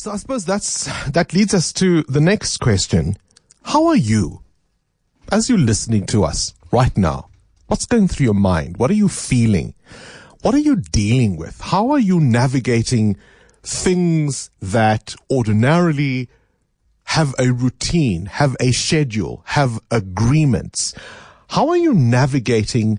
So I suppose that leads us to the next question. How are you as you're listening to us right now? What's going through your mind? What are you feeling? What are you dealing with? How are you navigating things that ordinarily have a routine, have a schedule, have agreements? How are you navigating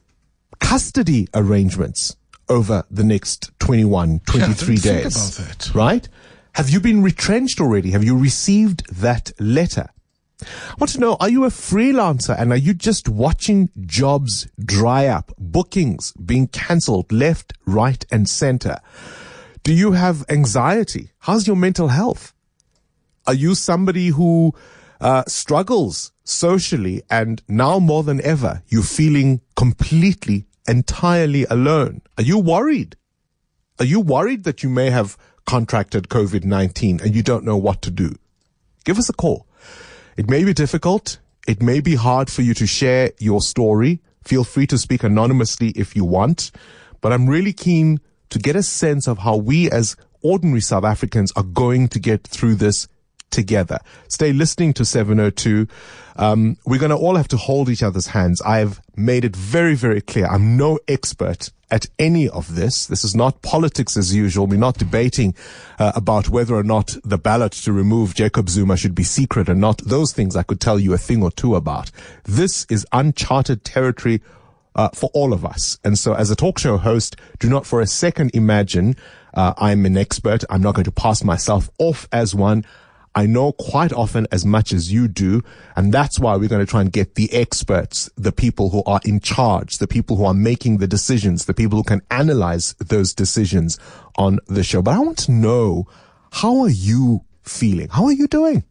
custody arrangements over the next 21, 23 days? Think about that. Right? Have you been retrenched already? Have you received that letter? I want to know, are you a freelancer and are you just watching jobs dry up, bookings being cancelled left, right and center? Do you have anxiety? How's your mental health? Are you somebody who struggles socially and now more than ever you're feeling completely, entirely alone? Are you worried? Are you worried that you may have contracted COVID-19 and you don't know what to do? Give us a call. It may be difficult. It may be hard for you to share your story. Feel free to speak anonymously if you want. But I'm really keen to get a sense of how we as ordinary South Africans are going to get through this together. Stay listening to 702. We're going to all have to hold each other's hands. I've made it very, very clear. I'm no expert at any of this. This is not politics as usual. We're not debating about whether or not the ballot to remove Jacob Zuma should be secret or not. Those things I could tell you a thing or two about. This is uncharted territory for all of us. And so as a talk show host, do not for a second imagine I'm an expert. I'm not going to pass myself off as one. I know quite often as much as you do, and that's why we're going to try and get the experts, the people who are in charge, the people who are making the decisions, the people who can analyze those decisions on the show. But I want to know, how are you feeling? How are you doing?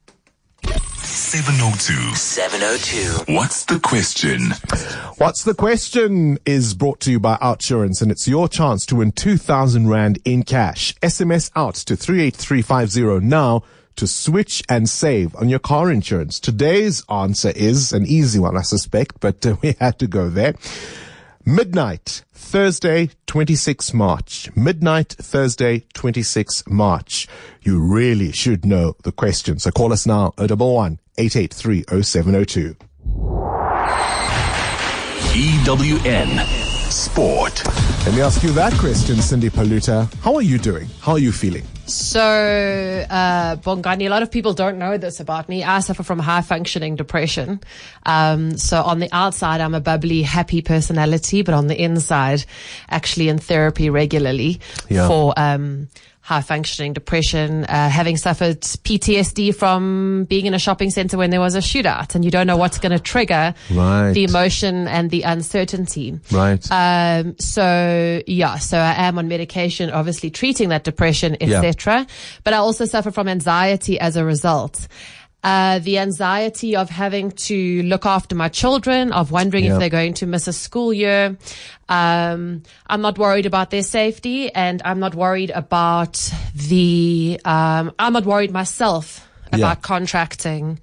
702. What's the question? What's the question is brought to you by Outsurance, and it's your chance to win 2,000 Rand in cash. SMS out to 38350 now to switch and save on your car insurance. Today's answer is an easy one, I suspect, but we had to go there. Midnight, Thursday, 26 March. Midnight, Thursday, 26 March. You really should know the question. So call us now, 011 883 0702. EWN Sport. Let me ask you that question, Cindy Paluta. How are you doing? How are you feeling? So, Bongani, a lot of people don't know this about me. I suffer from high functioning depression. So on the outside, I'm a bubbly, happy personality, but on the inside, actually in therapy regularly for, high functioning depression, having suffered PTSD from being in a shopping center when there was a shootout and you don't know what's going to trigger the emotion and the uncertainty. Right. So I am on medication, obviously treating that depression, etc. But I also suffer from anxiety as a result. The anxiety of having to look after my children, of wondering if they're going to miss a school year. I'm not worried about their safety, and I'm not worried about I'm not worried myself about contracting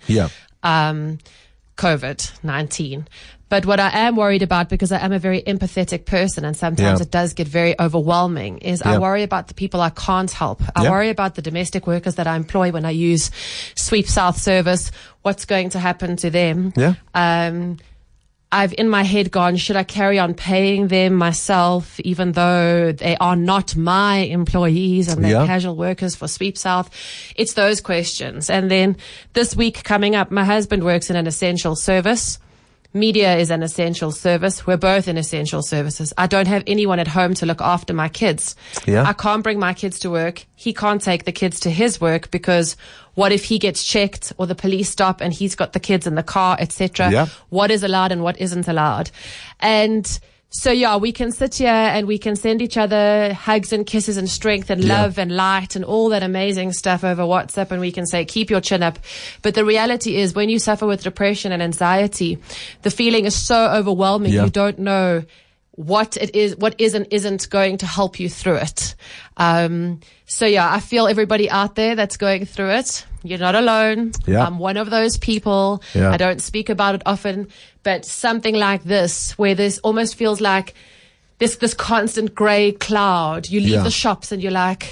COVID-19. But what I am worried about, because I am a very empathetic person and sometimes it does get very overwhelming, is I worry about the people I can't help. I worry about the domestic workers that I employ when I use Sweep South service. What's going to happen to them? I've in my head gone, should I carry on paying them myself, even though they are not my employees and they're casual workers for Sweep South? It's those questions. And then this week coming up, my husband works in an essential service. Media is an essential service. We're both in essential services. I don't have anyone at home to look after my kids. I can't bring my kids to work. He can't take the kids to his work, because what if he gets checked or the police stop and he's got the kids in the car, etc. What is allowed and what isn't allowed? And so, we can sit here and we can send each other hugs and kisses and strength and love and light and all that amazing stuff over WhatsApp, and we can say, keep your chin up. But the reality is, when you suffer with depression and anxiety, the feeling is so overwhelming. You don't know what it is, what is and isn't going to help you through it. I feel everybody out there that's going through it. You're not alone. I'm one of those people. I don't speak about it often, but something like this, where this almost feels like this constant gray cloud. You leave the shops and you're like,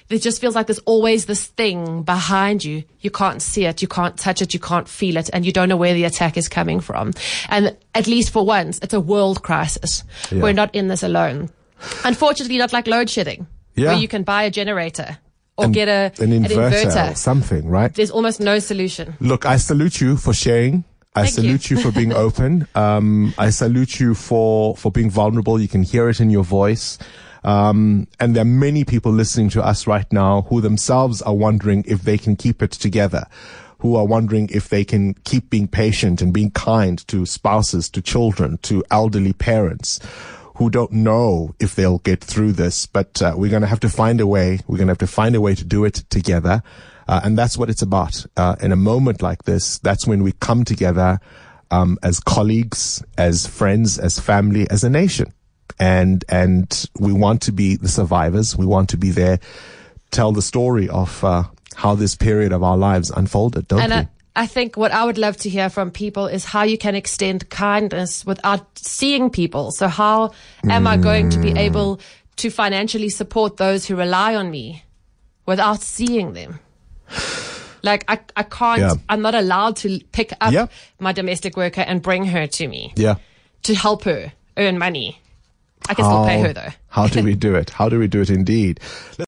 it just feels like there's always this thing behind you. You can't see it, you can't touch it, you can't feel it, and you don't know where the attack is coming from. And at least for once, it's a world crisis. Yeah. We're not in this alone. Unfortunately, not like load shedding, where you can buy a generator or get an inverter or something, right? There's almost no solution. Look, I salute you for sharing. I salute you for being open. I salute you for being vulnerable. You can hear it in your voice. And there are many people listening to us right now who themselves are wondering if they can keep it together, who are wondering if they can keep being patient and being kind to spouses, to children, to elderly parents, who don't know if they'll get through this. But we're going to have to find a way. We're going to have to find a way to do it together. And that's what it's about. In a moment like this, that's when we come together as colleagues, as friends, as family, as a nation. And we want to be the survivors. We want to be there, tell the story of how this period of our lives unfolded, don't we? I think what I would love to hear from people is how you can extend kindness without seeing people. So how am I going to be able to financially support those who rely on me without seeing them? Like, I can't, I'm not allowed to pick up my domestic worker and bring her to me to help her earn money. I can still pay her though. How do we do it? How do we do it indeed?